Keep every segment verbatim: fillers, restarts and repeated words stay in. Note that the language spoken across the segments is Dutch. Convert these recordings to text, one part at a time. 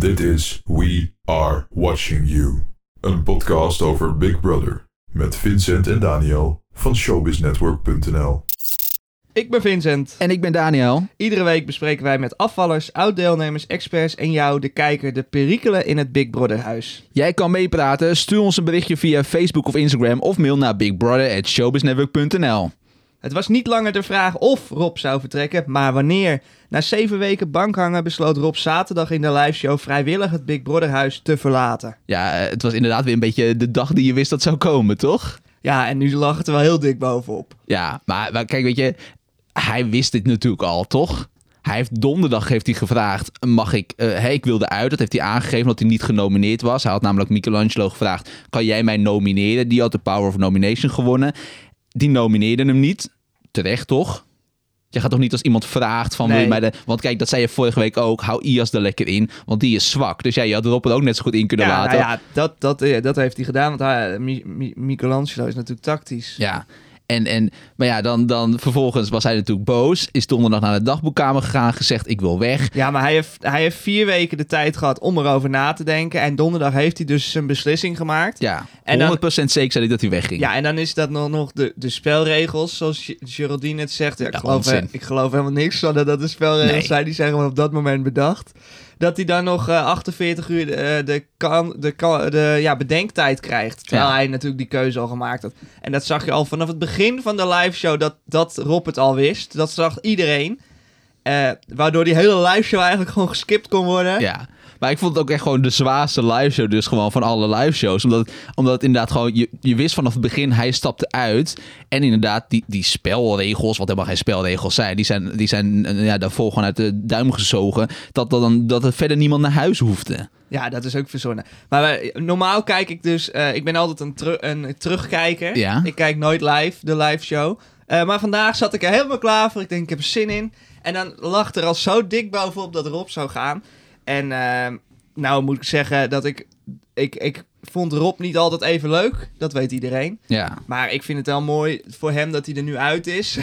Dit is We Are Watching You. Een podcast over Big Brother. Met Vincent en Daniel van showbiznetwork punt n l. Ik ben Vincent. En ik ben Daniel. Iedere week bespreken wij met afvallers, oud-deelnemers, experts en jou, de kijker, de perikelen in het Big Brother huis. Jij kan meepraten. Stuur ons een berichtje via Facebook of Instagram of mail naar bigbrother at showbiznetwork punt n l. Het was niet langer de vraag of Rob zou vertrekken, maar wanneer. Na zeven weken bankhangen besloot Rob zaterdag in de liveshow vrijwillig het Big Brother huis te verlaten. Ja, het was inderdaad weer een beetje de dag die je wist dat zou komen, toch? Ja, en nu lag het er wel heel dik bovenop. Ja, maar, maar kijk, weet je, hij wist dit natuurlijk al, toch? Hij heeft donderdag heeft hij gevraagd, mag ik, uh, hey, ik wilde uit. Dat heeft hij aangegeven dat hij niet genomineerd was. Hij had namelijk Michelangelo gevraagd, kan jij mij nomineren? Die had de Power of Nomination gewonnen. Die nomineerde hem niet. Terecht, toch? Je gaat toch niet als iemand vraagt van... Nee. Wil je mij de... Want kijk, dat zei je vorige week ook. Hou Ias er lekker in, want die is zwak. Dus ja, je had Rob er ook net zo goed in kunnen Ja, laten. nou ja, dat, dat, eh, dat heeft hij gedaan, want hij, Mi- Mi- Michelangelo is natuurlijk tactisch. Ja, en, en, maar ja, dan, dan vervolgens was hij natuurlijk boos. Is donderdag naar de dagboekkamer gegaan, gezegd ik wil weg. Ja, maar hij heeft, hij heeft vier weken de tijd gehad om erover na te denken. En donderdag heeft hij dus zijn beslissing gemaakt. Ja, En dan- honderd procent zeker zei hij dat hij wegging. Ja, en dan is dat nog, nog de, de spelregels, zoals G- Geraldine het zegt. Ja, ik, Ja, geloof, onzin. ik geloof helemaal niks van dat dat de spelregels Nee. zijn. Die zijn gewoon op dat moment bedacht. Dat hij dan nog uh, achtenveertig uur de, de, kan, de, kan, de ja, bedenktijd krijgt. Terwijl Ja. hij natuurlijk die keuze al gemaakt had. En dat zag je al vanaf het begin van de liveshow dat, dat Rob het al wist. Dat zag iedereen. Uh, waardoor die hele liveshow eigenlijk gewoon geskipt kon worden. Ja, maar ik vond het ook echt gewoon de zwaarste liveshow dus gewoon van alle liveshows. Omdat het, omdat het inderdaad gewoon, je, je wist vanaf het begin, hij stapte uit. En inderdaad, die, die spelregels, wat helemaal geen spelregels zijn, die zijn, die zijn eh, ja, daarvoor gewoon uit de duim gezogen. Dat, dat, dan, dat er verder niemand naar huis hoefde. Ja, dat is ook verzonnen. Maar wij- normaal kijk ik dus... uh, ik ben altijd een, teru- een terugkijker. Ja. Ik kijk nooit live, de live show. Uh, maar vandaag zat ik er helemaal klaar voor. Ik denk, ik heb er zin in. En dan lag er al zo dik bovenop dat Rob zou gaan. En uh, nou moet ik zeggen dat ik... Ik, ik vond Rob niet altijd even leuk. Dat weet iedereen. Ja. Maar ik vind het wel mooi voor hem dat hij er nu uit is.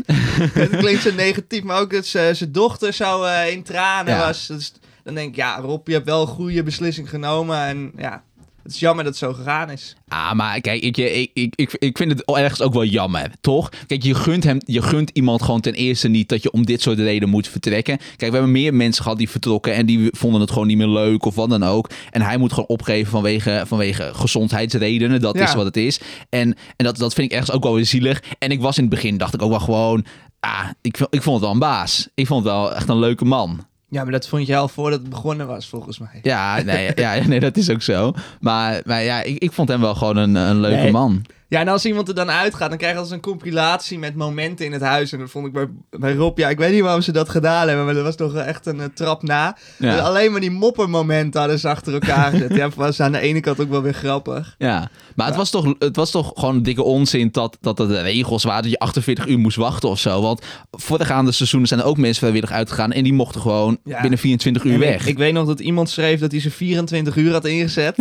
Het klinkt zo negatief, maar ook dat ze- zijn dochter zo uh, in tranen Ja. was. Dus dan denk ik, ja, Rob, je hebt wel een goede beslissing genomen. En ja, het is jammer dat het zo gegaan is. Ah, maar kijk, ik, ik, ik, ik, ik vind het ergens ook wel jammer, toch? Kijk, je gunt, hem, je gunt iemand gewoon ten eerste niet dat je om dit soort redenen moet vertrekken. Kijk, we hebben meer mensen gehad die vertrokken en die vonden het gewoon niet meer leuk of wat dan ook. En hij moet gewoon opgeven vanwege, vanwege gezondheidsredenen, dat Ja. is wat het is. En, en dat, dat vind ik ergens ook wel weer zielig. En ik was in het begin, dacht ik ook wel gewoon, ah, ik, ik vond het wel een baas. Ik vond het wel echt een leuke man. Ja, maar dat vond je al voordat het begonnen was, volgens mij. Ja, nee, ja, nee dat is ook zo. Maar, maar ja, ik, ik vond hem wel gewoon een, een leuke Nee. man. Ja, en als iemand er dan uitgaat, dan krijg je als een compilatie met momenten in het huis. En dat vond ik bij, bij Rob, ja, ik weet niet waarom ze dat gedaan hebben, maar dat was toch echt een uh, trap na. Ja. En alleen maar die moppermomenten hadden ze achter elkaar gezet. Ja, was aan de ene kant ook wel weer grappig. Ja, maar het was toch, het was toch gewoon een dikke onzin dat, dat er de regels waren dat je achtenveertig uur moest wachten of zo. Want voorgaande seizoenen zijn er ook mensen vrijwillig uitgegaan en die mochten gewoon Ja. binnen vierentwintig uur En weg. Ik, ik weet nog dat iemand schreef dat hij ze vierentwintig uur had ingezet.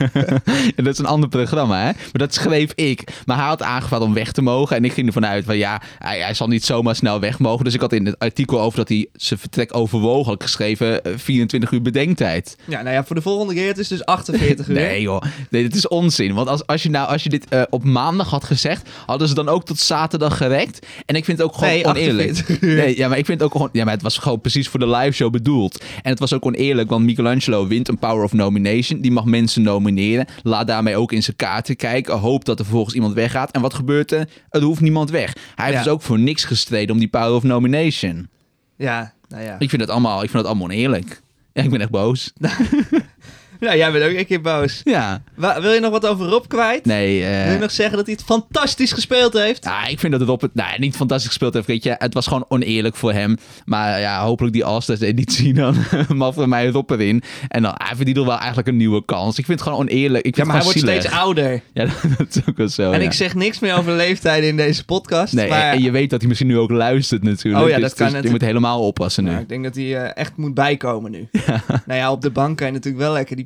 En dat is een ander programma, hè? Maar dat schreef ik. Maar hij had aangevraagd om weg te mogen en ik ging ervan uit van ja, hij, hij zal niet zomaar snel weg mogen. Dus ik had in het artikel over dat hij zijn vertrek overwoog had ik geschreven eh, vierentwintig uur bedenktijd. Ja, nou ja, voor de volgende keer, het is dus achtenveertig uur. Nee joh, nee, dit is onzin. Want als, als je nou, als je dit uh, op maandag had gezegd, hadden ze dan ook tot zaterdag gerekt. En ik vind het ook gewoon Nee, oneerlijk. achtenveertig uur. Nee, ja, maar ik vind het ook gewoon, ja, maar het was gewoon precies voor de live show bedoeld. En het was ook oneerlijk, want Michelangelo wint een Power of Nomination. Die mag mensen nomineren. Laat daarmee ook in zijn kaarten kijken. Hoop dat er vervolgens iemand weggaat. En wat gebeurt er? Er hoeft niemand weg. Hij heeft Ja. dus ook voor niks gestreden om die Power of Nomination. Ja, nou ja. Ik vind het allemaal, ik vind het allemaal oneerlijk. Ja, ik ben echt boos. Nou, jij bent ook een keer boos. Ja. Wa- wil je nog wat over Rob kwijt? Nee, eh... Wil je nog zeggen dat hij het fantastisch gespeeld heeft? Ja, ik vind dat het op het... Nou, niet fantastisch gespeeld heeft, weet je. Het was gewoon oneerlijk voor hem. Maar ja, hopelijk die All-Stars editie dan. Maar voor mij Rob erin. En dan, hij verdient wel eigenlijk een nieuwe kans. Ik vind het gewoon oneerlijk. Ik Ja, vind maar hij het wordt gewoon steeds zielig. ouder. Ja, dat is ook wel zo, En ja. ik zeg niks meer over leeftijden in deze podcast. Nee, maar en je weet dat hij misschien nu ook luistert natuurlijk. Oh ja, Dus- dat kan dus je natuurlijk. moet helemaal oppassen nu. nou, ik denk dat hij uh, echt moet bijkomen nu. Nou ja, op de bank kan je natuurlijk wel lekker die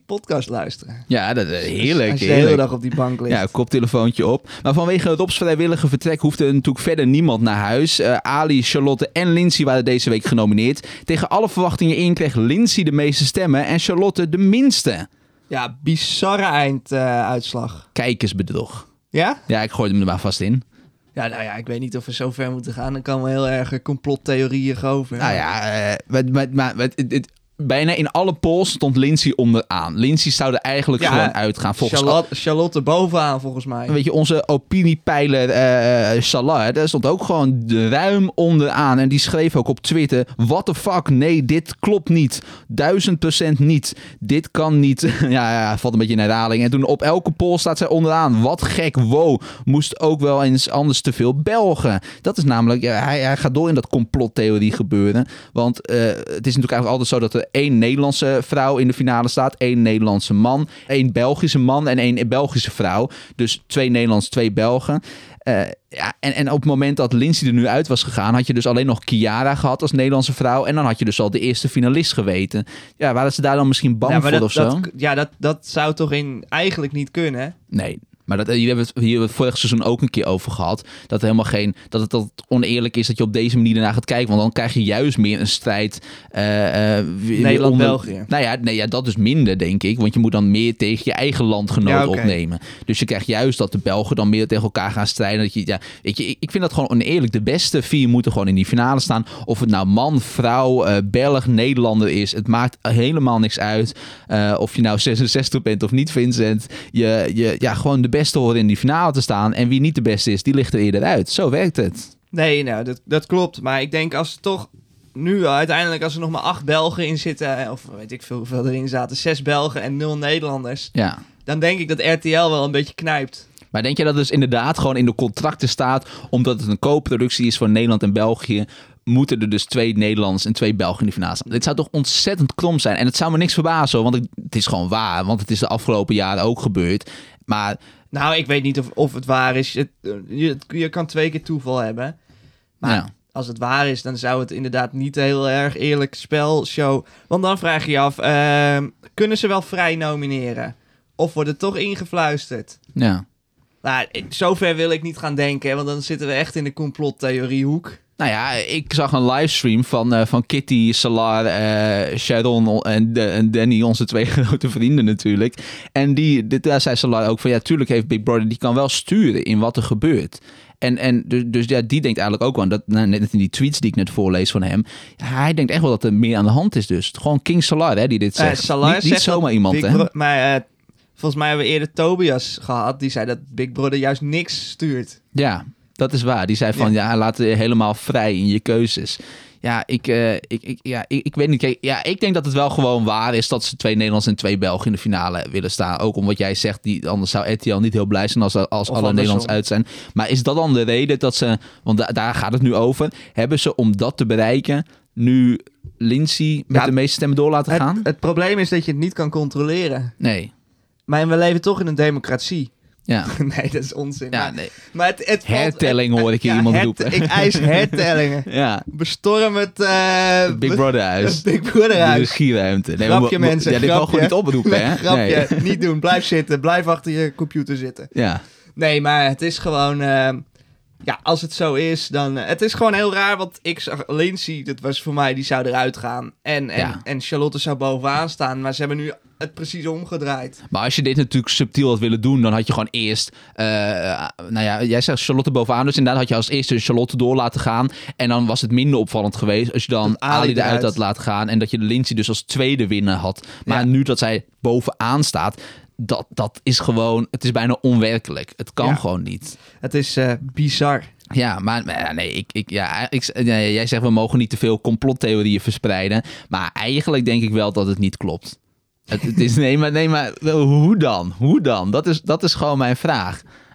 die podcast luisteren. Ja, dat is heerlijk. Als je de heerlijk. hele dag op die bank ligt. Ja, koptelefoontje op. Maar vanwege Rob's vrijwillige vertrek hoefde natuurlijk verder niemand naar huis. Uh, Ali, Charlotte en Lindsay waren deze week genomineerd. Tegen alle verwachtingen in kreeg Lindsay de meeste stemmen en Charlotte de minste. Ja, bizarre einduitslag. Kijkersbedrog. Ja? Ja, ik gooi hem er maar vast in. Ja, nou ja, ik weet niet of we zo ver moeten gaan. Dan kan wel heel erg complottheorieën geloven. Nou ja, uh, maar, maar, maar het, het, bijna in alle polls stond Lindsay onderaan. Lindsay zou er eigenlijk ja, gewoon uitgaan. Volgens Charlotte, Charlotte bovenaan, volgens mij. Weet je, onze opiniepeiler uh, Salah, daar stond ook gewoon ruim onderaan. En die schreef ook op Twitter, what the fuck, nee, dit klopt niet. Duizend procent niet. Dit kan niet. ja, ja, valt een beetje in herhaling. En toen op elke poll staat zij onderaan. Wat gek, wow. Moest ook wel eens anders te veel Belgen. Dat is namelijk, ja, hij, hij gaat door in dat complottheorie gebeuren. Want uh, het is natuurlijk eigenlijk altijd zo dat er één Nederlandse vrouw in de finale staat, één Nederlandse man, één Belgische man en één Belgische vrouw. Dus twee Nederlands, twee Belgen. Uh, ja, en, en op het moment dat Lindsay er nu uit was gegaan, had je dus alleen nog Kiara gehad als Nederlandse vrouw. En dan had je dus al de eerste finalist geweten. Ja, waren ze daar dan misschien bang ja, voor dat, of zo? Dat, ja, dat, dat zou toch in eigenlijk niet kunnen, hè? Nee. Maar dat, hier hebben we het, hier hebben we het vorig seizoen ook een keer over gehad. Dat, helemaal geen, dat het dat oneerlijk is dat je op deze manier ernaar gaat kijken. Want dan krijg je juist meer een strijd. Uh, uh, Nederland-België. Nou ja, nee, ja, dat is minder, denk ik. Want je moet dan meer tegen je eigen landgenoten ja, okay. opnemen. Dus je krijgt juist dat de Belgen dan meer tegen elkaar gaan strijden. Dat je, ja, weet je, ik vind dat gewoon oneerlijk. De beste vier moeten gewoon in die finale staan. Of het nou man, vrouw, uh, Belg, Nederlander is. Het maakt helemaal niks uit. Uh, of je nou zesenzestig bent of niet, Vincent. Je, je, ja, gewoon de beste horen in die finale te staan. En wie niet de beste is, die ligt er eerder uit. Zo werkt het. Nee, nou, dat, dat klopt. Maar ik denk als er toch nu uiteindelijk, als er nog maar acht Belgen in zitten, of weet ik veel hoeveel erin zaten, zes Belgen en nul Nederlanders, ja. dan denk ik dat R T L wel een beetje knijpt. Maar denk je dat dus inderdaad gewoon in de contracten staat, omdat het een co-productie is voor Nederland en België, moeten er dus twee Nederlanders en twee Belgen in de finale staan? Dit zou toch ontzettend krom zijn? En het zou me niks verbazen, want het is gewoon waar. Want het is de afgelopen jaren ook gebeurd. Maar nou, ik weet niet of, of het waar is. Het, je, je kan twee keer toeval hebben. Maar ja. Als het waar is, dan zou het inderdaad niet een heel erg eerlijk spelshow. Want dan vraag je je af, uh, kunnen ze wel vrij nomineren? Of wordt het toch ingefluisterd? Ja. Nou, zover wil ik niet gaan denken, want dan zitten we echt in de complottheoriehoek. Nou ja, ik zag een livestream van, uh, van Kitty, Salar, uh, Sharon en, de, en Danny, onze twee grote vrienden natuurlijk. En die, dit, daar zei Salar ook van, ja, tuurlijk heeft Big Brother, die kan wel sturen in wat er gebeurt. En, en dus, dus ja, die denkt eigenlijk ook wel, dat, nou, net in die tweets die ik net voorlees van hem, ja, hij denkt echt wel dat er meer aan de hand is dus. Gewoon King Salar, hè, die dit zegt. Uh, Salar niet, niet zomaar iemand, Big hè. Bro- maar uh, volgens mij hebben we eerder Tobias gehad, die zei dat Big Brother juist niks stuurt. Ja, dat is waar. Die zei van, ja, ja laat je helemaal vrij in je keuzes. Ja, ik, uh, ik, ik, ja, ik, ik weet niet. Kijk, ja, ik denk dat het wel gewoon waar is dat ze twee Nederlanders en twee Belgen in de finale willen staan. Ook om wat jij zegt, die, anders zou R T L niet heel blij zijn als, als alle Nederlanders uit zijn. Maar is dat dan de reden dat ze, want da- daar gaat het nu over, hebben ze om dat te bereiken nu Lindsay met ja, de meeste stemmen door laten het, gaan? Het probleem is dat je het niet kan controleren. Nee. Maar we leven toch in een democratie. Ja. Nee, dat is onzin. Ja, maar, nee. maar het, het hertelling hoor ik hier ja, iemand hert, roepen. Ik eis hertellingen. Ja. Bestorm het uh, Big Brother huis. Het Big Brother huis. De regieruimte. Nee, grapje we, we, mensen. Ja, dit mogen we niet oproepen, hè? Grapje. Nee. Niet doen. Blijf zitten. Blijf achter je computer zitten. Ja. Nee, maar het is gewoon... Uh, ja, als het zo is, dan... Uh, het is gewoon heel raar, want ik zag Lindsay, dat was voor mij, die zou eruit gaan. En, en, ja. en Charlotte zou bovenaan staan, maar ze hebben nu het precies omgedraaid. Maar als je dit natuurlijk subtiel had willen doen, dan had je gewoon eerst... Uh, nou ja, jij zegt Charlotte bovenaan, dus inderdaad had je als eerste Charlotte door laten gaan. En dan was het minder opvallend geweest als je dan Ali, Ali eruit, eruit had laten gaan. En dat je de Lindsay dus als tweede winnaar had. Maar ja. nu dat zij bovenaan staat... Dat, dat is gewoon... Het is bijna onwerkelijk. Het kan ja. gewoon niet. Het is uh, bizar. Ja, maar, maar nee, ik, ik, ja, ik, nee, jij zegt we mogen niet te veel complottheorieën verspreiden. Maar eigenlijk denk ik wel dat het niet klopt. Het, het is, nee, maar, nee, maar hoe dan? Hoe dan? Dat is, dat is gewoon mijn vraag.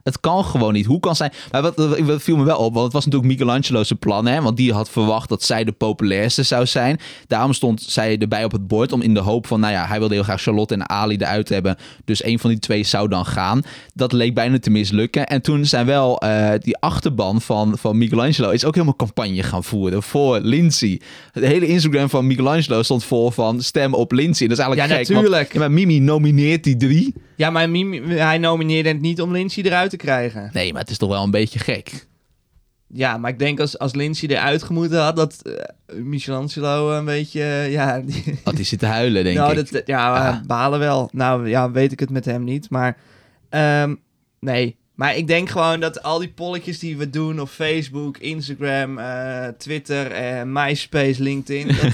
Het kan gewoon niet. Hoe kan zij... Maar wat, wat viel me wel op, want het was natuurlijk Michelangelo's plan, hè? Want die had verwacht dat zij de populairste zou zijn. Daarom stond zij erbij op het bord, om in de hoop van, nou ja, hij wilde heel graag Charlotte en Ali eruit hebben. Dus een van die twee zou dan gaan. Dat leek bijna te mislukken. En toen zijn wel uh, die achterban van, van Michelangelo is ook helemaal campagne gaan voeren voor Lindsay. De hele Instagram van Michelangelo stond vol van stem op Lindsay. Dat is eigenlijk Ja, gek. natuurlijk. Want, ja, maar Mimi nomineert die drie. Ja, maar Mimi, hij nomineerde het niet om Lindsay eruit te krijgen. Nee, maar het is toch wel een beetje gek. Ja, maar ik denk als, als Lindsay eruit gemoeten had, dat uh, Michelangelo een beetje, uh, ja... Die... Had hij zitten huilen, denk nou, ik. Dat, ja, Ja. balen wel. Nou, ja, weet ik het met hem niet, maar... Um, nee, maar ik denk gewoon dat al die polletjes die we doen op Facebook, Instagram, uh, Twitter, uh, MySpace, LinkedIn... dat,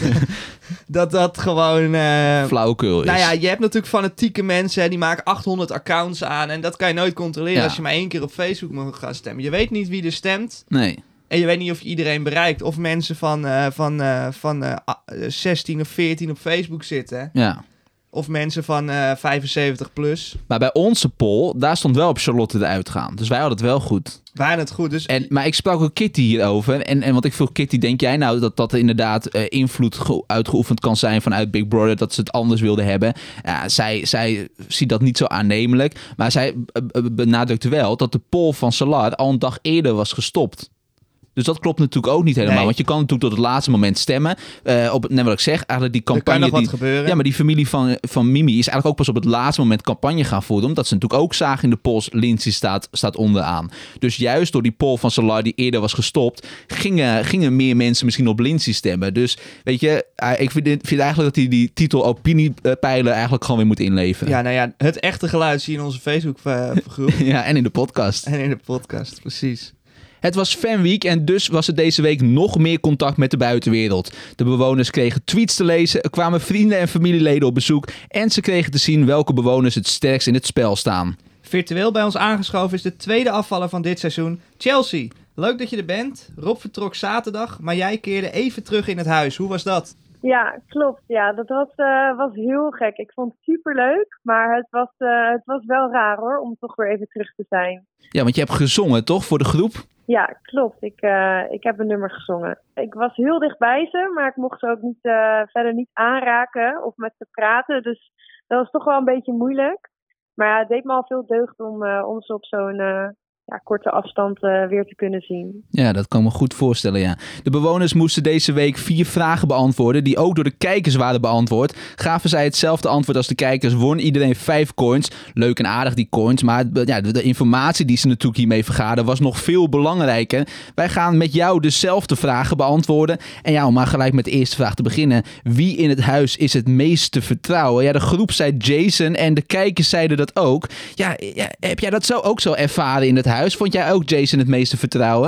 dat dat gewoon... Uh, Flauwekul is. Nou ja, je hebt natuurlijk fanatieke mensen, hè, die maken achthonderd accounts aan en dat kan je nooit controleren Ja. als je maar één keer op Facebook mag gaan stemmen. Je weet niet wie er stemt. Nee. En je weet niet of je iedereen bereikt. Of mensen van, uh, van, uh, van uh, zestien of veertien op Facebook zitten. Ja. Of mensen van uh, vijfenzeventig plus. Maar bij onze poll, daar stond wel op Charlotte eruit gaan. Dus wij hadden het wel goed. Waren het goed. Dus... En, maar ik sprak ook Kitty hierover. En, en wat ik vroeg Kitty, denk jij nou dat dat inderdaad uh, invloed ge- uitgeoefend kan zijn vanuit Big Brother, dat ze het anders wilden hebben? Ja, zij, zij ziet dat niet zo aannemelijk. Maar zij uh, benadrukte wel dat de poll van Salar al een dag eerder was gestopt. Dus dat klopt natuurlijk ook niet helemaal. Nee. Want je kan natuurlijk tot het laatste moment stemmen. Uh, op, net wat ik zeg, eigenlijk die campagne... Er kan nog die, wat gebeuren. Ja, maar die familie van, van Mimi is eigenlijk ook pas op het laatste moment campagne gaan voeren. Omdat ze natuurlijk ook zagen in de polls, Lindsay staat, staat onderaan. Dus juist door die poll van Salar die eerder was gestopt, gingen, gingen meer mensen misschien op Lindsay stemmen. Dus weet je, uh, ik vind, vind eigenlijk dat hij die titel opiniepeiler eigenlijk gewoon weer moet inleveren. Ja, nou ja, het echte geluid zie je in onze Facebook-groep. Ja, en in de podcast. En in de podcast, precies. Het was Fanweek en dus was er deze week nog meer contact met de buitenwereld. De bewoners kregen tweets te lezen, er kwamen vrienden en familieleden op bezoek en ze kregen te zien welke bewoners het sterkst in het spel staan. Virtueel bij ons aangeschoven is de tweede afvaller van dit seizoen, Chelsea. Leuk dat je er bent. Rob vertrok zaterdag, maar jij keerde even terug in het huis. Hoe was dat? Ja, klopt. Ja, dat was, uh, was heel gek. Ik vond het superleuk, maar het was, uh, het was wel raar hoor, om toch weer even terug te zijn. Ja, want je hebt gezongen toch, voor de groep? Ja, klopt. Ik, uh, ik heb een nummer gezongen. Ik was heel dicht bij ze, maar ik mocht ze ook niet, uh, verder niet aanraken of met ze praten. Dus dat was toch wel een beetje moeilijk. Maar ja, het deed me al veel deugd om, uh, om ze op zo'n uh, ja, korte afstand uh, weer te kunnen zien. Ja, dat kan ik me goed voorstellen, ja. De bewoners moesten deze week vier vragen beantwoorden, die ook door de kijkers waren beantwoord. Gaven zij hetzelfde antwoord als de kijkers, won iedereen vijf coins. Leuk en aardig die coins, maar ja, de, de informatie die ze natuurlijk hiermee vergaden was nog veel belangrijker. Wij gaan met jou dezelfde vragen beantwoorden. En ja, om maar gelijk met de eerste vraag te beginnen. Wie in het huis is het meest te vertrouwen? Ja, de groep zei Jason en de kijkers zeiden dat ook. Ja, ja heb jij dat zo ook zo ervaren in het huis? Vond jij ook Jason het meeste vertrouwen?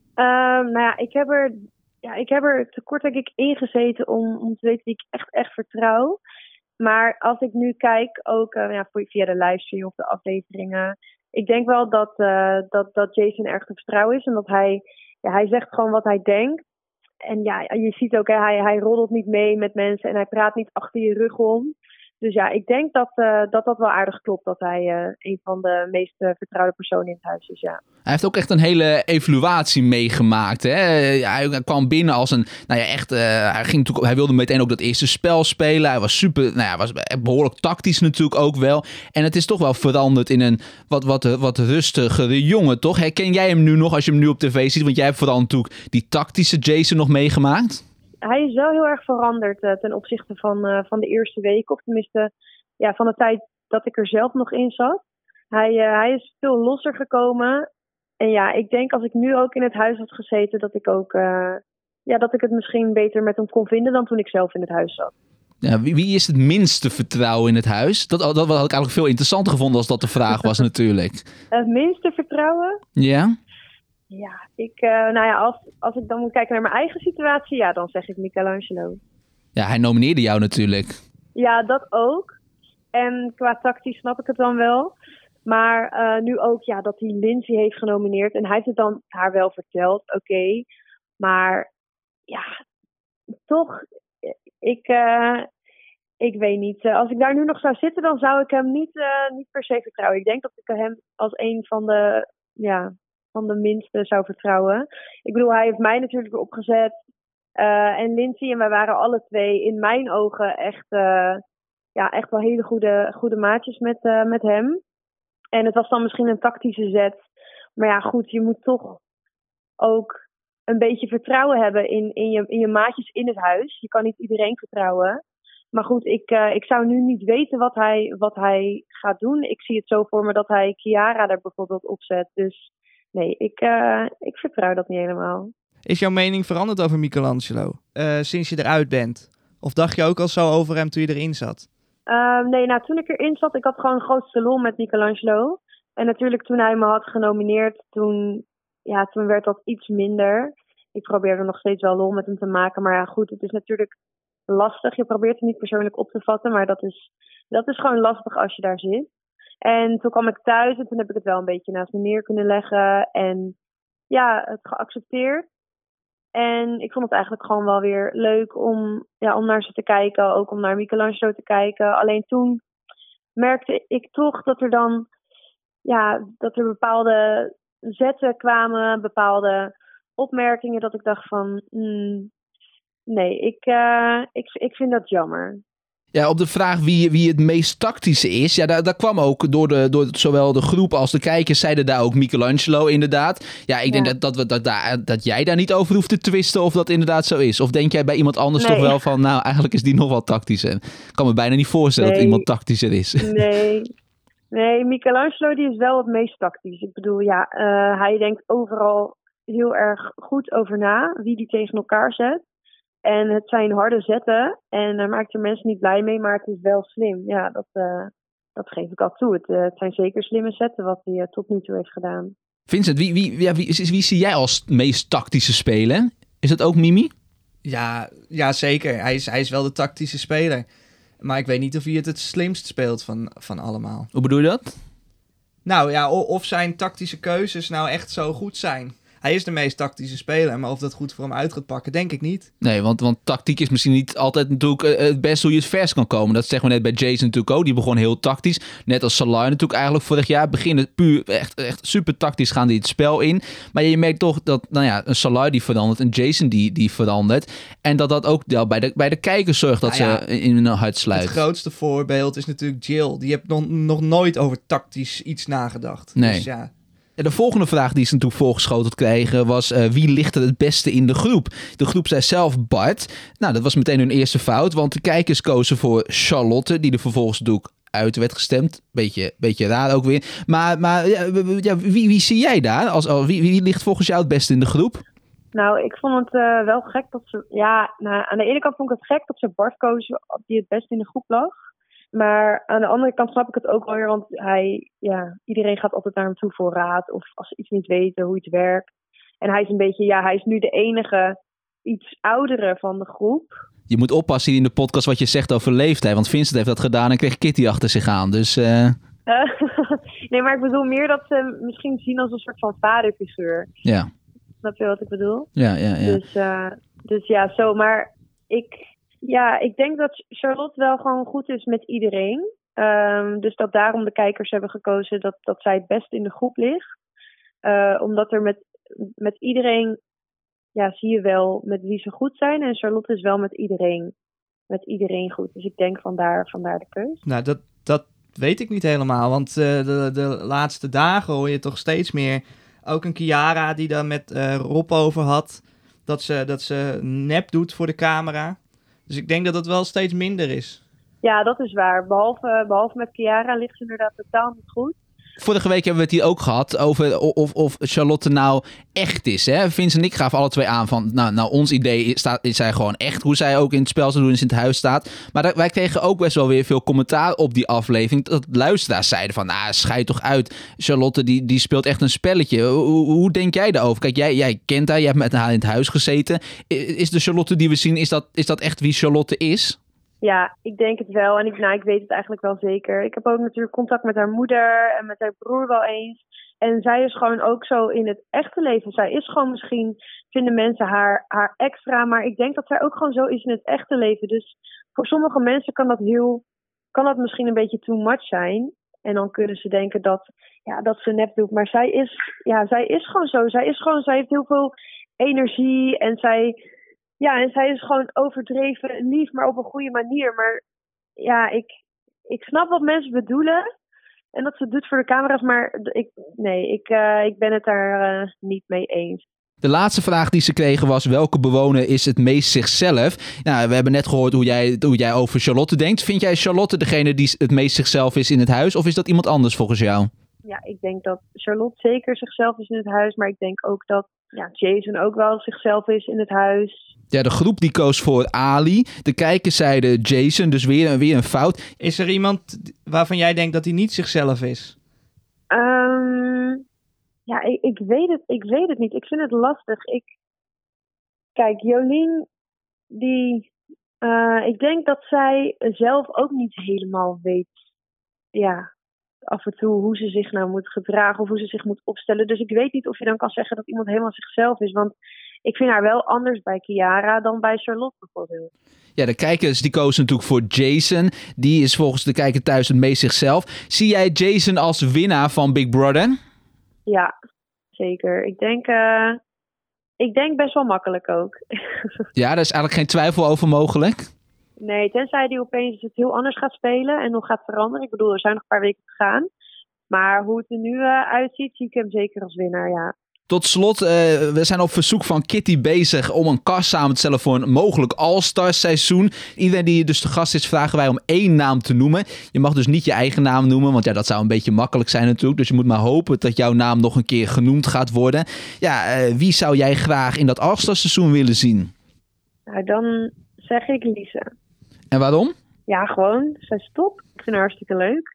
Um, nou ja, ik heb er, ja, ik heb er tekort denk ik ingezeten om, om te weten wie ik echt, echt vertrouw. Maar als ik nu kijk, ook uh, ja, via de livestream of de afleveringen, ik denk wel dat, uh, dat, dat Jason erg te vertrouwen is. En dat hij, ja, hij zegt gewoon wat hij denkt. En ja, je ziet ook, hè, hij, hij roddelt niet mee met mensen en hij praat niet achter je rug om. Dus ja, ik denk dat, uh, dat dat wel aardig klopt, dat hij uh, een van de meest uh, vertrouwde personen in het huis is, ja. Hij heeft ook echt een hele evaluatie meegemaakt. Hè? Hij kwam binnen als een, nou ja, echt, uh, hij, ging natuurlijk, hij wilde meteen ook dat eerste spel spelen. Hij was super, nou ja, was behoorlijk tactisch natuurlijk ook wel. En het is toch wel veranderd in een wat, wat, wat rustigere jongen, toch? Herken jij hem nu nog als je hem nu op tv ziet? Want jij hebt vooral natuurlijk die tactische Jason nog meegemaakt. Hij is wel heel erg veranderd uh, ten opzichte van, uh, van de eerste weken. Of tenminste ja, van de tijd dat ik er zelf nog in zat. Hij, uh, hij is veel losser gekomen. En ja, ik denk als ik nu ook in het huis had gezeten, dat ik ook uh, ja, dat ik het misschien beter met hem kon vinden dan toen ik zelf in het huis zat. Ja, wie, wie is het minste vertrouwen in het huis? Dat, dat had ik eigenlijk veel interessanter gevonden als dat de vraag was natuurlijk. Het minste vertrouwen? Ja? Ja, ik, uh, nou ja, als, als ik dan moet kijken naar mijn eigen situatie, ja, dan zeg ik Michelangelo. Ja, hij nomineerde jou natuurlijk. Ja, dat ook. En qua tactisch snap ik het dan wel. Maar uh, nu ook, ja, dat hij Lindsay heeft genomineerd. En hij heeft het dan haar wel verteld, oké. Okay. Maar ja, toch, ik, uh, ik weet niet. Uh, als ik daar nu nog zou zitten, dan zou ik hem niet, uh, niet per se vertrouwen. Ik denk dat ik hem als een van de, ja, van de minste zou vertrouwen. Ik bedoel, hij heeft mij natuurlijk weer opgezet. Uh, en Lindsay en wij waren alle twee in mijn ogen echt, uh, ja, echt wel hele goede, goede maatjes met, uh, met hem. En het was dan misschien een tactische zet. Maar ja, goed, je moet toch ook een beetje vertrouwen hebben in, in, je, in je maatjes in het huis. Je kan niet iedereen vertrouwen. Maar goed, ik, uh, ik zou nu niet weten wat hij, wat hij gaat doen. Ik zie het zo voor me dat hij Chiara er bijvoorbeeld opzet. Dus nee, ik, uh, ik vertrouw dat niet helemaal. Is jouw mening veranderd over Michelangelo uh, sinds je eruit bent? Of dacht je ook al zo over hem toen je erin zat? Uh, nee, nou toen ik erin zat, ik had gewoon een grootste lol met Michelangelo. En natuurlijk toen hij me had genomineerd, toen, ja, toen werd dat iets minder. Ik probeerde nog steeds wel lol met hem te maken. Maar ja, goed, het is natuurlijk lastig. Je probeert het niet persoonlijk op te vatten, maar dat is, dat is gewoon lastig als je daar zit. En toen kwam ik thuis en toen heb ik het wel een beetje naast me neer kunnen leggen. En ja, het geaccepteerd. En ik vond het eigenlijk gewoon wel weer leuk om, ja, om naar ze te kijken. Ook om naar Michelangelo te kijken. Alleen toen merkte ik toch dat er dan, ja, dat er bepaalde zetten kwamen, bepaalde opmerkingen dat ik dacht van, mm, nee, ik, uh, ik, ik vind dat jammer. Ja, op de vraag wie, wie het meest tactische is, ja, daar, daar kwam ook door, de, door zowel de groep als de kijkers, zeiden daar ook Michelangelo inderdaad. Ja, ik denk ja. dat, dat, we, dat, dat, dat jij daar niet over hoeft te twisten of dat inderdaad zo is. Of denk jij bij iemand anders nee. toch wel van, nou, eigenlijk is die nog wel tactischer. Ik kan me bijna niet voorstellen nee. dat iemand tactischer is. Nee, nee, Michelangelo die is wel het meest tactisch. Ik bedoel, ja, uh, hij denkt overal heel erg goed over na, wie die tegen elkaar zet. En het zijn harde zetten en daar maakt er mensen niet blij mee, maar het is wel slim. Ja, dat, uh, dat geef ik al toe. Het, uh, het zijn zeker slimme zetten wat hij uh, tot nu toe heeft gedaan. Vincent, wie, wie, ja, wie, wie zie jij als meest tactische speler? Is dat ook Mimi? Ja, ja zeker. Hij is, hij is wel de tactische speler. Maar ik weet niet of hij het het slimst speelt van, van allemaal. Hoe bedoel je dat? Nou ja, of zijn tactische keuzes nou echt zo goed zijn. Hij is de meest tactische speler, maar of dat goed voor hem uit gaat pakken, denk ik niet. Nee, want, want tactiek is misschien niet altijd natuurlijk uh, het beste hoe je het vers kan komen. Dat zeggen we net bij Jason natuurlijk ook. Die begon heel tactisch. Net als Salai natuurlijk eigenlijk vorig jaar beginnen puur echt, echt super tactisch gaan die het spel in. Maar je merkt toch dat, nou ja, een Salai die verandert, een Jason die, die verandert. En dat dat ook ja, bij, de, bij de kijkers zorgt dat nou ja, ze in hun hart sluiten. Het grootste voorbeeld is natuurlijk Jill. Die heeft nog, nog nooit over tactisch iets nagedacht. Nee. Dus ja... De volgende vraag die ze natuurlijk voorgeschoteld kregen was uh, wie ligt er het beste in de groep? De groep zei zelf Bart. Nou, dat was meteen hun eerste fout, want de kijkers kozen voor Charlotte, die er vervolgens natuurlijk uit werd gestemd. Beetje, beetje raar ook weer. Maar, maar ja, ja, wie, wie zie jij daar? Als, als, wie, wie ligt volgens jou het beste in de groep? Nou, ik vond het uh, wel gek dat ze... Ja, nou, aan de ene kant vond ik het gek dat ze Bart kozen die het beste in de groep lag. Maar aan de andere kant snap ik het ook wel weer, want hij, ja, iedereen gaat altijd naar hem toe voor raad. Of als ze iets niet weten, hoe iets werkt. En hij is een beetje, ja, hij is nu de enige iets oudere van de groep. Je moet oppassen in de podcast wat je zegt over leeftijd. Want Vincent heeft dat gedaan en kreeg Kitty achter zich aan. Dus, uh... uh, nee, maar ik bedoel meer dat ze hem misschien zien als een soort van vaderfiguur. Ja. Snap je wat ik bedoel? Ja, ja, ja. Dus, uh, dus ja, zo. Maar ik... Ja, ik denk dat Charlotte wel gewoon goed is met iedereen. Um, dus dat daarom de kijkers hebben gekozen dat, dat zij het best in de groep ligt. Uh, omdat er met, met iedereen, ja, zie je wel met wie ze goed zijn. En Charlotte is wel met iedereen, met iedereen goed. Dus ik denk vandaar, vandaar de keus. Nou, dat, dat weet ik niet helemaal. Want uh, de, de laatste dagen hoor je toch steeds meer. Ook een Chiara die dan met uh, Rob over had. Dat ze, dat ze nep doet voor de camera. Dus ik denk dat het wel steeds minder is. Ja, dat is waar. Behalve, behalve met Chiara ligt ze inderdaad totaal niet goed. Vorige week hebben we het hier ook gehad over of, of Charlotte nou echt is. Hè? Vincent en ik gaven alle twee aan van, nou, nou ons idee staat, is zij gewoon echt. Hoe zij ook in het spel zou doen is in het huis staat. Maar dat, wij kregen ook best wel weer veel commentaar op die aflevering. Dat luisteraars zeiden van, nou, schijt toch uit. Charlotte die, die speelt echt een spelletje. Hoe, hoe denk jij daarover? Kijk, jij, jij kent haar, jij hebt met haar in het huis gezeten. Is de Charlotte die we zien, is dat, is dat echt wie Charlotte is? Ja, ik denk het wel. En ik, nou, ik weet het eigenlijk wel zeker. Ik heb ook natuurlijk contact met haar moeder en met haar broer wel eens. En zij is gewoon ook zo in het echte leven. Zij is gewoon misschien, vinden mensen haar, haar extra. Maar ik denk dat zij ook gewoon zo is in het echte leven. Dus voor sommige mensen kan dat heel, kan dat misschien een beetje too much zijn. En dan kunnen ze denken dat, ja, dat ze nep doet. Maar zij is, ja, zij is gewoon zo. Zij is gewoon, zij heeft heel veel energie en zij... Ja, en zij is gewoon overdreven lief, maar op een goede manier. Maar ja, ik, ik snap wat mensen bedoelen. En dat ze het doet voor de camera's. Maar ik, nee, ik, uh, ik ben het daar uh, niet mee eens. De laatste vraag die ze kregen was: welke bewoner is het meest zichzelf? Nou, we hebben net gehoord hoe jij, hoe jij over Charlotte denkt. Vind jij Charlotte degene die het meest zichzelf is in het huis? Of is dat iemand anders volgens jou? Ja, ik denk dat Charlotte zeker zichzelf is in het huis. Maar ik denk ook dat ja, Jason ook wel zichzelf is in het huis. Ja, de groep die koos voor Ali. De kijkers zeiden Jason, dus weer, weer een fout. Is er iemand waarvan jij denkt dat hij niet zichzelf is? Um, ja, ik, ik, weet het, ik weet het niet. Ik vind het lastig. Ik... Kijk, Jolien, die... Uh, ik denk dat zij zelf ook niet helemaal weet... Ja, af en toe hoe ze zich nou moet gedragen of hoe ze zich moet opstellen. Dus ik weet niet of je dan kan zeggen dat iemand helemaal zichzelf is. Want ik vind haar wel anders bij Kiara dan bij Charlotte bijvoorbeeld. Ja, de kijkers die kozen natuurlijk voor Jason. Die is volgens de kijker thuis het meest zichzelf. Zie jij Jason als winnaar van Big Brother? Ja, zeker. Ik denk, uh, ik denk best wel makkelijk ook. Ja, daar is eigenlijk geen twijfel over mogelijk. Nee, tenzij die opeens het heel anders gaat spelen en nog gaat veranderen. Ik bedoel, er zijn nog een paar weken te gaan. Maar hoe het er nu uh, uitziet, zie ik hem zeker als winnaar, ja. Tot slot, uh, we zijn op verzoek van Kitty bezig om een cast samen te stellen voor een mogelijk All-Stars seizoen. Iedereen die dus de gast is, vragen wij om één naam te noemen. Je mag dus niet je eigen naam noemen, want ja, dat zou een beetje makkelijk zijn natuurlijk. Dus je moet maar hopen dat jouw naam nog een keer genoemd gaat worden. Ja, uh, wie zou jij graag in dat All-Stars seizoen willen zien? Nou, dan zeg ik Lise. En waarom? Ja, gewoon. Zij is top. Ik vind haar hartstikke leuk.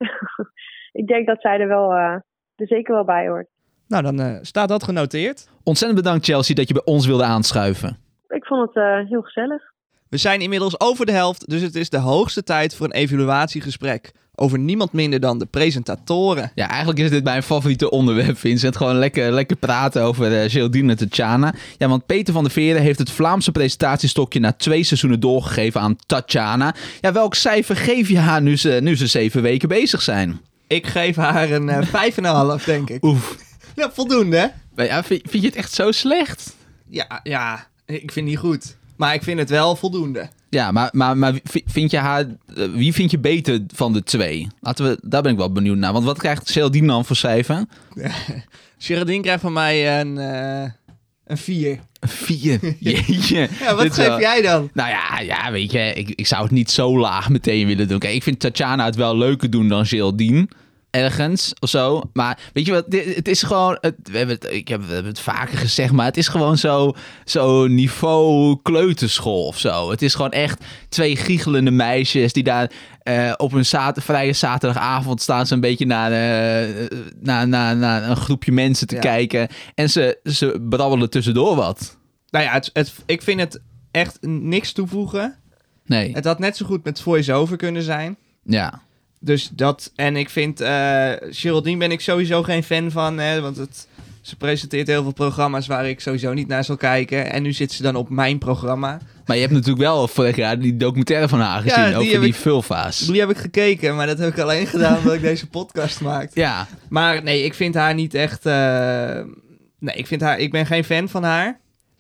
Ik denk dat zij er wel uh, er zeker wel bij hoort. Nou, dan uh, staat dat genoteerd. Ontzettend bedankt, Chelsea, dat je bij ons wilde aanschuiven. Ik vond het uh, heel gezellig. We zijn inmiddels over de helft, dus het is de hoogste tijd voor een evaluatiegesprek. Over niemand minder dan de presentatoren. Ja, eigenlijk is dit mijn favoriete onderwerp, Vincent. Gewoon lekker, lekker praten over uh, Geraldine en Tatjana. Ja, want Peter van der Veeren heeft het Vlaamse presentatiestokje na twee seizoenen doorgegeven aan Tatjana. Ja, welk cijfer geef je haar nu ze, nu ze zeven weken bezig zijn? Ik geef haar een uh, vijf en een half, denk ik. Oef. Ja, voldoende, hè? Maar ja, vind, vind je het echt zo slecht? Ja, ja, ik vind die goed. Maar ik vind het wel voldoende. Ja, maar, maar, maar vind je haar, wie vind je beter van de twee? Laten we, daar ben ik wel benieuwd naar. Want wat krijgt Geraldine dan voor cijfer? Geraldine krijgt van mij een, uh, een vier. Een vier? Jeetje. Ja, wat geef wel... jij dan? Nou ja, ja weet je, ik, ik zou het niet zo laag meteen willen doen. Kijk, ik vind Tatjana het wel leuker doen dan Geraldine. Ergens of zo. Maar weet je wat, dit, het is gewoon... Het, we, hebben het, ik heb, we hebben het vaker gezegd, maar het is gewoon zo, zo niveau kleuterschool of zo. Het is gewoon echt twee giechelende meisjes die daar uh, op een zat, vrije zaterdagavond staan ze een beetje naar, uh, naar, naar, naar een groepje mensen te ja. kijken. En ze, ze brabbelen tussendoor wat. Nou ja, het, het, ik vind het echt niks toevoegen. Nee. Het had net zo goed met voice-over kunnen zijn. Ja. Dus dat, en ik vind, uh, Geraldine ben ik sowieso geen fan van, hè, want het, ze presenteert heel veel programma's waar ik sowieso niet naar zal kijken. En nu zit ze dan op mijn programma. Maar je hebt natuurlijk wel vorig jaar die documentaire van haar gezien, ja, die over die ik, vulva's. Die heb ik gekeken, maar dat heb ik alleen gedaan omdat ik deze podcast maakte. Ja. Maar nee, ik vind haar niet echt, uh, nee, ik vind haar, ik ben geen fan van haar.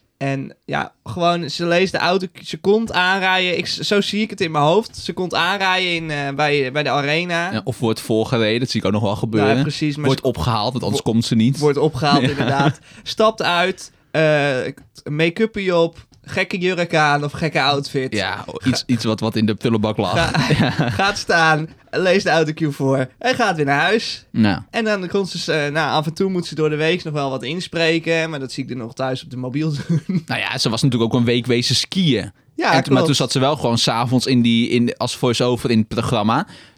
En ja, gewoon, ze leest de auto, ze komt aanrijden. Ik, zo zie ik het in mijn hoofd. Ze komt aanrijden in, uh, bij, bij de arena. Ja, of wordt voorgereden, dat zie ik ook nog wel gebeuren. Ja, precies. Maar wordt opgehaald, want anders wo- komt ze niet. Wordt opgehaald, ja. Inderdaad. Stapt uit, uh, make-upje op, gekke jurk aan of gekke outfit. Ja, iets, Ga- iets wat, wat in de prullenbak lag. Ga- ja. Gaat staan, leest de autocue voor en gaat weer naar huis. Nou. En dan komt ze, uh, nou, af en toe moet ze door de week nog wel wat inspreken, maar dat zie ik er nog thuis op de mobiel doen. Nou ja, ze was natuurlijk ook een week wezen skiën. Ja, en toen, maar toen zat ze wel gewoon s'avonds in die, in, als voice-over in het programma.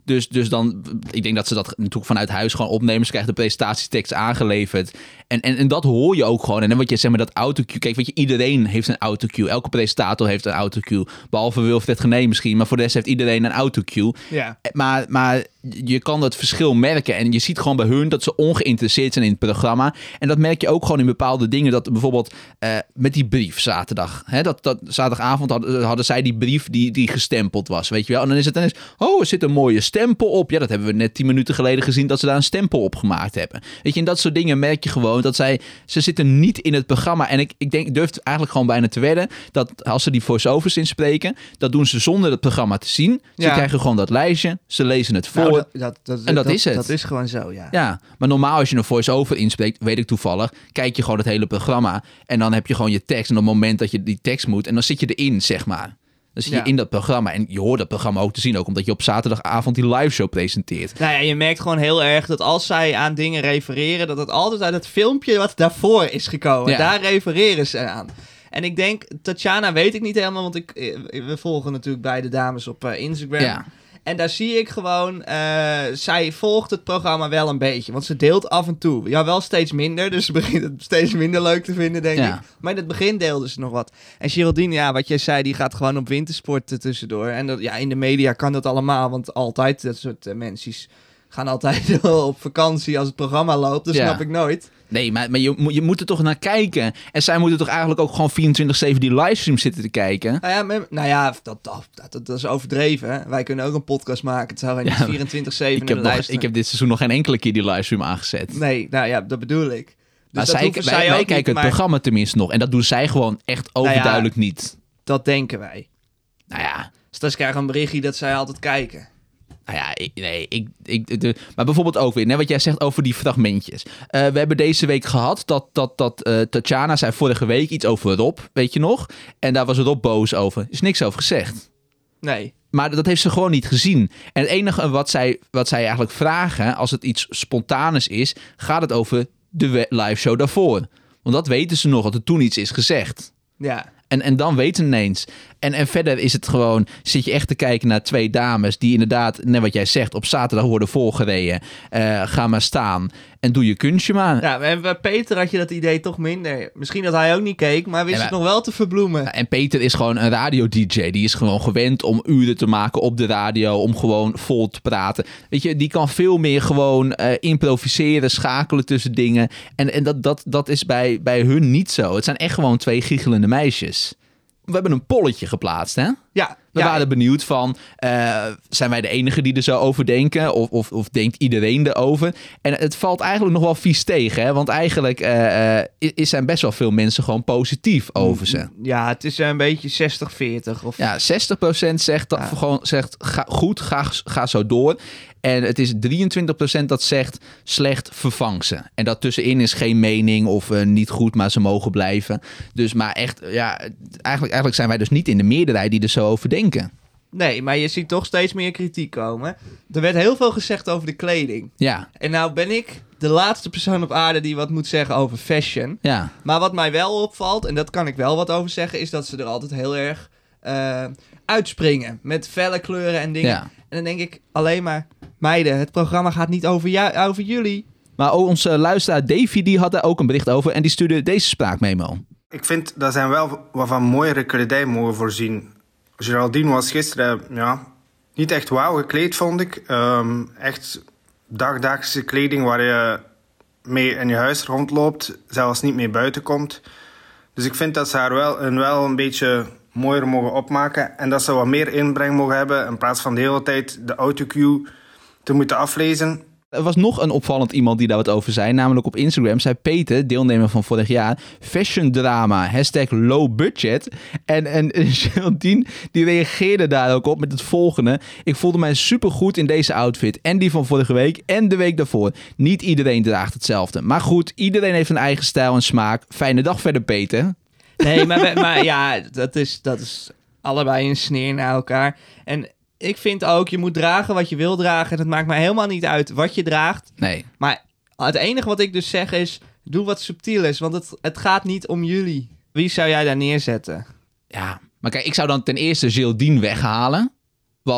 Dus, dus dan, ik denk dat ze dat natuurlijk vanuit huis gewoon opnemen. Ze krijgen de presentatietekst aangeleverd. En, en, en dat hoor je ook gewoon. En dan wat je zegt met dat autocue. Kijk, weet je, iedereen heeft een autocue. Elke presentator heeft een autocue. Behalve Wilfred Genee misschien. Maar voor de rest heeft iedereen een autocue. Ja. Maar, maar je kan het verschil merken. En je ziet gewoon bij hun dat ze ongeïnteresseerd zijn in het programma. En dat merk je ook gewoon in bepaalde dingen. Dat bijvoorbeeld uh, met die brief zaterdag. Hè, dat, dat, zaterdagavond hadden, hadden zij die brief die, die gestempeld was. Weet je wel? En dan is het dan eens, oh, er zit een mooie stempel op. Ja, dat hebben we net tien minuten geleden gezien dat ze daar een stempel op gemaakt hebben. Weet je, en dat soort dingen merk je gewoon dat zij, ze zitten niet in het programma. En ik, ik denk, ik durf eigenlijk gewoon bijna te wedden dat als ze die voice-overs inspreken, dat doen ze zonder het programma te zien. Ze Ja. krijgen gewoon dat lijstje, ze lezen het voor. Nou, dat, dat, dat, En dat dat is het. Dat is gewoon zo, ja. Ja, maar normaal als je een voice-over inspreekt, weet ik toevallig, kijk je gewoon het hele programma en dan heb je gewoon je tekst. En op het moment dat je die tekst moet, en dan zit je erin, zeg maar. Dan zit je Ja. in dat programma. En je hoort dat programma ook te zien, ook omdat je op zaterdagavond die live show presenteert. Nou ja, je merkt gewoon heel erg dat als zij aan dingen refereren, dat het altijd uit het filmpje wat daarvoor is gekomen. Ja. Daar refereren ze aan. En ik denk, Tatjana weet ik niet helemaal, want ik, eh, we volgen natuurlijk beide dames op eh, Instagram. Ja. En daar zie ik gewoon, uh, zij volgt het programma wel een beetje. Want ze deelt af en toe. Ja, wel steeds minder. Dus ze begint het steeds minder leuk te vinden, denk Ja. ik. Maar in het begin deelde ze nog wat. En Geraldine, ja, wat jij zei, die gaat gewoon op wintersport er tussendoor. En dat, ja, in de media kan dat allemaal. Want altijd, dat soort uh, mensen gaan altijd op vakantie als het programma loopt. Dat Ja. snap ik nooit. Nee, maar, maar je, moet- je moet er toch naar kijken. En zij moeten toch eigenlijk ook gewoon vierentwintig zeven die livestream zitten te kijken. Nou ja, me- nou ja dat, dat, dat, dat is overdreven. Hè? Wij kunnen ook een podcast maken. Het zou niet Ja, vierentwintig zeven Ik in heb, de nog, lijst. ik heb dit seizoen nog geen enkele keer die livestream aangezet. Nee, nou ja, dat bedoel ik. Dus maar dat zij, hoeven wij, zij wij ook kijken niet, het maar programma tenminste nog. En dat doen zij gewoon echt overduidelijk niet. dat denken wij. Nou ja, Straks krijgen we een berichtje dat zij altijd kijken. nou ja, ik, nee, ik, ik, de, maar bijvoorbeeld ook weer, net wat jij zegt over die fragmentjes. Uh, we hebben deze week gehad dat, dat, dat uh, Tatjana zei vorige week iets over Rob, weet je nog? En daar was Rob boos over. Er is niks over gezegd. Nee. Maar dat heeft ze gewoon niet gezien. En het enige wat zij, wat zij eigenlijk vragen, als het iets spontaans is, gaat het over de live show daarvoor. Want dat weten ze nog, dat er toen iets is gezegd. Ja. En, en dan weten ze ineens. En, en verder is het gewoon, zit je echt te kijken naar twee dames die inderdaad, net wat jij zegt, op zaterdag worden voorgereden. Uh, ga maar staan en doe je kunstje maar. Ja, en bij Peter had je dat idee toch minder. Misschien dat hij ook niet keek, maar wist Ja, maar- het nog wel te verbloemen. En Peter is gewoon een radio-d j. Die is gewoon gewend om uren te maken op de radio, om gewoon vol te praten. Weet je, die kan veel meer gewoon uh, improviseren, schakelen tussen dingen. En, en dat, dat, dat is bij, bij hun niet zo. Het zijn echt gewoon twee giechelende meisjes. We hebben een polletje geplaatst, hè? Ja, We ja, waren benieuwd van, uh, zijn wij de enige die er zo over denken? Of, of, of denkt iedereen erover? En het valt eigenlijk nog wel vies tegen, hè? Want eigenlijk uh, uh, is, zijn best wel veel mensen gewoon positief over ze. ja, het is een beetje zestig veertig. Of... Ja, zestig procent zegt, dat, Ja. gewoon, zegt ga, goed, ga, ga zo door. En het is drieëntwintig procent dat zegt slecht, vervang ze. En dat tussenin is geen mening of uh, niet goed, maar ze mogen blijven. Dus maar echt, ja, eigenlijk, eigenlijk zijn wij dus niet in de meerderheid die er zo over denken. Nee, maar je ziet toch steeds meer kritiek komen. Er werd heel veel gezegd over de kleding. Ja, En nou ben ik de laatste persoon op aarde die wat moet zeggen over fashion. ja. Maar wat mij wel opvalt, en dat kan ik wel wat over zeggen, is dat ze er altijd heel erg uh, uitspringen. Met felle kleuren en dingen. Ja. En dan denk ik alleen maar, meiden, het programma gaat niet over, jou, over jullie. Maar ook onze luisteraar Davy, die had daar ook een bericht over. En die stuurde deze spraakmemo. Ik vind dat zijn wel wat van mooiere kledij mogen voorzien. Geraldine was gisteren ja, niet echt wauw gekleed, vond ik. Um, echt dagdagse kleding waar je mee in je huis rondloopt, zelfs niet mee buiten komt. Dus ik vind dat ze haar wel een, wel een beetje mooier mogen opmaken. En dat ze wat meer inbreng mogen hebben in plaats van de hele tijd de autocue te moeten aflezen. Er was nog een opvallend iemand die daar wat over zei. Namelijk op Instagram zei Peter, deelnemer van vorig jaar, fashion drama, hashtag low budget. En, en Geraldine die reageerde daar ook op met het volgende. Ik voelde mij supergoed in deze outfit. En die van vorige week en de week daarvoor. Niet iedereen draagt hetzelfde. Maar goed, iedereen heeft een eigen stijl en smaak. Fijne dag verder, Peter. Nee, maar, maar ja, dat is, dat is allebei een sneer naar elkaar. En ik vind ook, je moet dragen wat je wil dragen. En het maakt mij helemaal niet uit wat je draagt. Nee. Maar het enige wat ik dus zeg is, doe wat subtiel is. Want het, het gaat niet om jullie. Wie zou jij daar neerzetten? Ja, maar kijk, ik zou dan ten eerste Geraldine weghalen. Want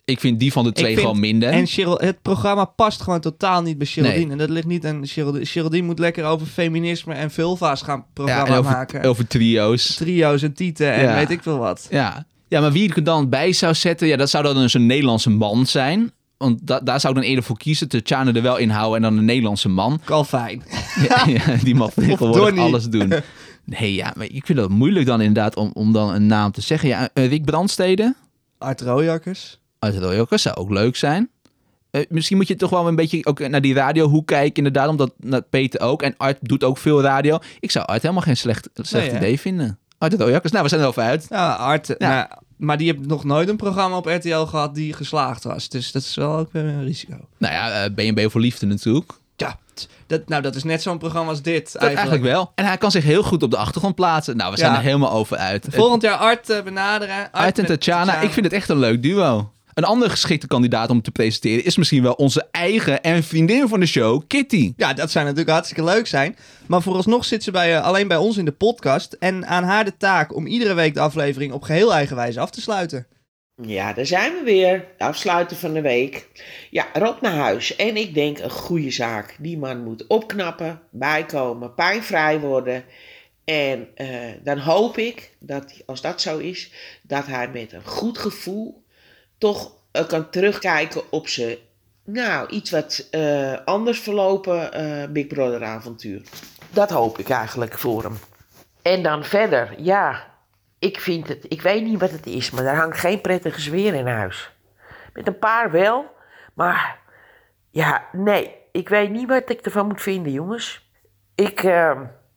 Ik vind die van de twee Ik vind- gewoon minder. En Cheryl, het programma past gewoon totaal niet bij Geraldine. Nee. En dat ligt niet aan Geraldine. Geraldine moet lekker over feminisme en vulva's gaan ja, programma en over, maken. over trio's. Trio's en tieten en Ja. weet ik veel wat. Ja. ja, maar wie ik er dan bij zou zetten, ja, dat zou dan dus een Nederlandse man zijn. Want da- daar zou ik dan eerder voor kiezen. Tatjana er wel in houden en dan een Nederlandse man. Calvijn. Ja, ja, die mag tegenwoordig Donnie. alles doen. Nee, ja, maar ik vind het moeilijk dan inderdaad om, om dan een naam te zeggen. Ja, uh, Rick Brandstede Art Royakkers. uit Royakkers zou ook leuk zijn. Uh, misschien moet je toch wel een beetje ook naar die radiohoek kijken, inderdaad. Omdat nou, Peter ook. En Art doet ook veel radio. Ik zou Art helemaal geen slecht, slecht Nee, hè? idee vinden. Art Royakkers. Nou, we zijn er over uit. Ja, Art. Ja. Nou, maar die heeft nog nooit een programma op R T L gehad die geslaagd was. Dus dat is wel ook weer een risico. Nou ja, uh, B en B voor Liefde natuurlijk. Ja, t- dat, nou, dat is net zo'n programma als dit. Dat eigenlijk wel. En hij kan zich heel goed op de achtergrond plaatsen. Nou, we zijn Ja. er helemaal over uit. Volgend jaar Art uh, benaderen. Art, Art en met Tatjana, ik vind het echt een leuk duo. Een andere geschikte kandidaat om te presenteren is misschien wel onze eigen en vriendin van de show, Kitty. Ja, dat zou natuurlijk hartstikke leuk zijn. Maar vooralsnog zit ze bij, uh, alleen bij ons in de podcast. En aan haar de taak om iedere week de aflevering op geheel eigen wijze af te sluiten. Ja, daar zijn we weer. De afsluiten van de week. Ja, Rob naar huis. En ik denk een goede zaak. Die man moet opknappen, bijkomen, pijnvrij worden. En uh, dan hoop ik, dat als dat zo is, dat hij met een goed gevoel toch uh, kan terugkijken op zijn, nou, iets wat uh, anders verlopen uh, Big Brother avontuur. Dat hoop ik eigenlijk voor hem. En dan verder, ja... Ik vind het, ik weet niet wat het is, maar er hangt geen prettige sfeer in huis. Met een paar wel, maar ja, nee, ik weet niet wat ik ervan moet vinden, jongens. Ik, uh,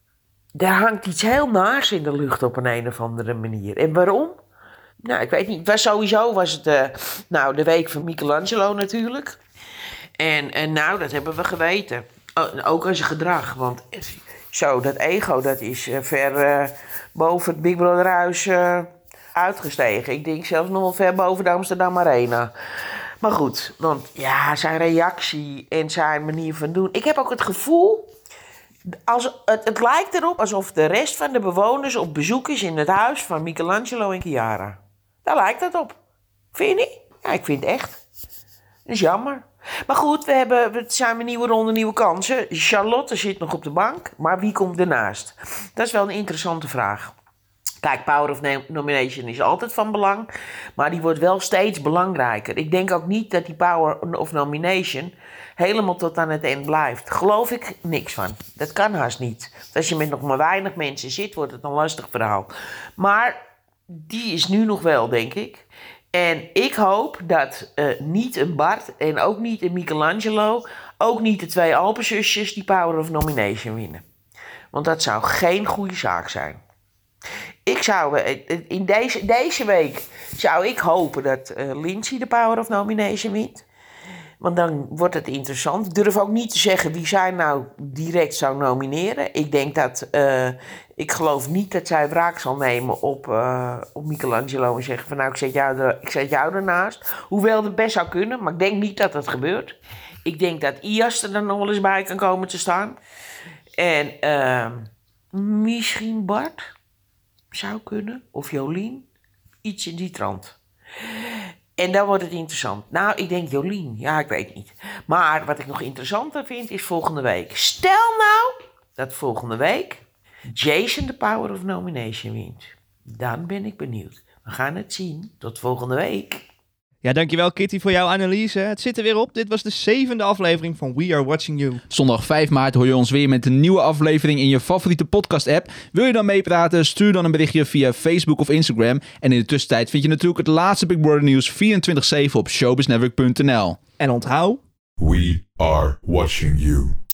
er hangt iets heel naars in de lucht op een, een of andere manier. En waarom? Nou, ik weet niet. Was sowieso was het, uh, nou, de week van Michelangelo natuurlijk. En, en nou, dat hebben we geweten. Oh, ook als je gedrag, want zo, dat ego, dat is uh, ver... Uh, boven het Big Brother huis uh, uitgestegen. Ik denk zelfs nog wel ver boven de Amsterdam Arena. Maar goed, want ja, zijn reactie en zijn manier van doen. Ik heb ook het gevoel, als, het, het lijkt erop alsof de rest van de bewoners op bezoek is in het huis van Michelangelo en Chiara. Daar lijkt het op. Vind je niet? Ja, ik vind het echt. Dat is jammer. Maar goed, we hebben, het zijn een nieuwe ronde, nieuwe kansen. Charlotte zit nog op de bank, maar wie komt ernaast? Dat is wel een interessante vraag. Kijk, Power of Nomination is altijd van belang, maar die wordt wel steeds belangrijker. Ik denk ook niet dat die Power of Nomination helemaal tot aan het eind blijft. Geloof ik niks van. Dat kan haast niet. Als je met nog maar weinig mensen zit, wordt het een lastig verhaal. Maar die is nu nog wel, denk ik. En ik hoop dat uh, niet een Bart en ook niet een Michelangelo, ook niet de twee Alpenzusjes die Power of Nomination winnen. Want dat zou geen goede zaak zijn. Ik zou, uh, in deze, deze week zou ik hopen dat uh, Lindsay de Power of Nomination wint. Want dan wordt het interessant. Ik durf ook niet te zeggen wie zij nou direct zou nomineren. Ik denk dat... Uh, ik geloof niet dat zij wraak zal nemen op, uh, op Michelangelo en zeggen van nou, ik zet, jou er, ik zet jou ernaast. Hoewel het best zou kunnen, maar ik denk niet dat het gebeurt. Ik denk dat Ias er dan nog wel eens bij kan komen te staan. En uh, misschien Bart zou kunnen. Of Jolien. Iets in die trant. En dan wordt het interessant. Nou, ik denk Jolien. Ja, ik weet niet. Maar wat ik nog interessanter vind is volgende week. Stel nou dat volgende week Jason de Power of Nomination wint. Dan ben ik benieuwd. We gaan het zien. Tot volgende week. Ja, dankjewel Kitty voor jouw analyse. Het zit er weer op. Dit was de zevende aflevering van We Are Watching You. Zondag vijf maart hoor je ons weer met een nieuwe aflevering in je favoriete podcast-app. Wil je dan meepraten? Stuur dan een berichtje via Facebook of Instagram. En in de tussentijd vind je natuurlijk het laatste Big Brother nieuws vierentwintig zeven op showbiznetwork punt n l. En onthoud... We are watching you.